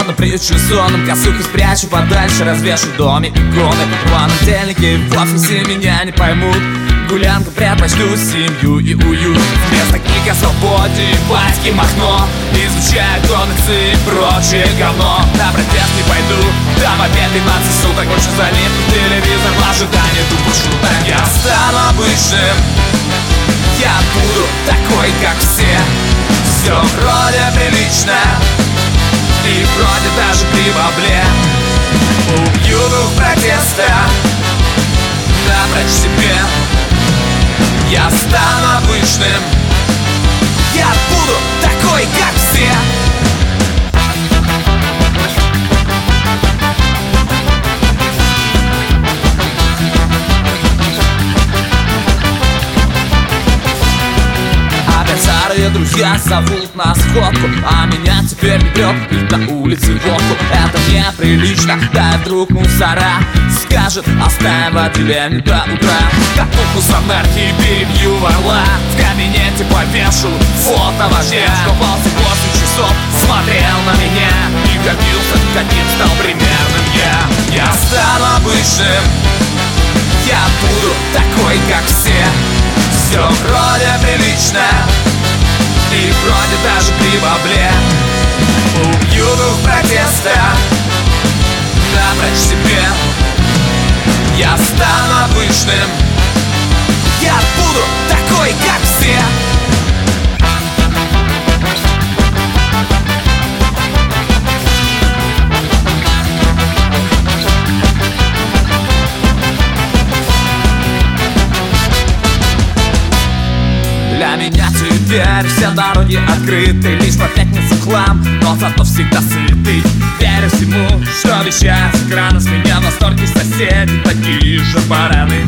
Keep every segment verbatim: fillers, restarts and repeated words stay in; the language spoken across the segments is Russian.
холодно, приючу сонным, косуху спрячу подальше, развешу в доме иконы. В понедельнике в офисе меня не поймут. Гулянка, предпочту семью и уют. Вместо книг о свободе, батьки Махно. Изучаю комиксы и прочее говно. На протест не пойду, там опять пятнадцать суток. Больше залип телевизор в ожидании тупо шуток. Я стану обычным, я буду такой, как все. Все вроде прилично и вроде даже при бабле. Убью дух протеста напрочь себе. Я стану обычным, я буду такой, как все. Опять старые друзья зовут на сходку, а меня теперь не трёп их на улице водку. Это неприлично, да и вдруг мусора скажет: оставим в отделении до утра. Как тухну с анархии, перебью орла. В кабинете повешу фото вождя, что ползет восемь часов, смотрел на меня и гордился, каким стал примерным я. Я стану обычным, я буду такой, как все. Все вроде прилично и вроде даже при бабле. Убью дух протеста напрочь себе. Я стану обычным, я буду такой, как все. Для меня теперь все дороги открыты, лишь по пятницам хлам, но зато всегда сытый. Верю всему, что вещает с экрана. С меня в восторге соседи, такие же бараны.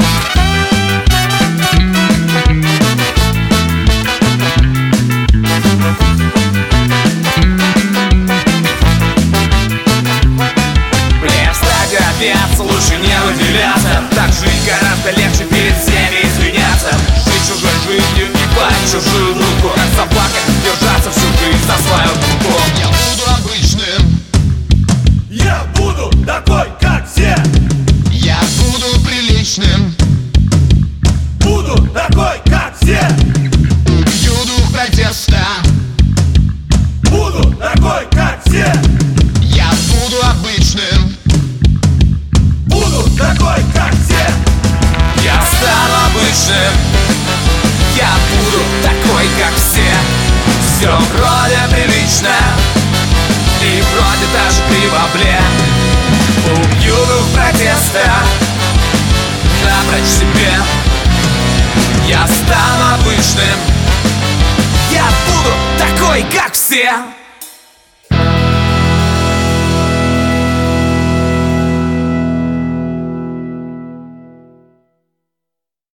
Мне встать и опять лучше не выделяться. Так жить гораздо легче, перед всеми извиняться. Жить чужой жизнью и платить чужую руку, как собака держаться всю жизнь за свою руку. Я буду обычным, я буду такой, как все. я буду приличным, Буду такой, как все. убью дух протеста. Буду такой, как все. Я буду обычным, Буду такой, как все. Я стану обычным, я буду такой, как все. Все вроде прилично и вроде даже при бабле. Убью дух протеста напрочь себе. Я стану обычным, я буду такой, как все.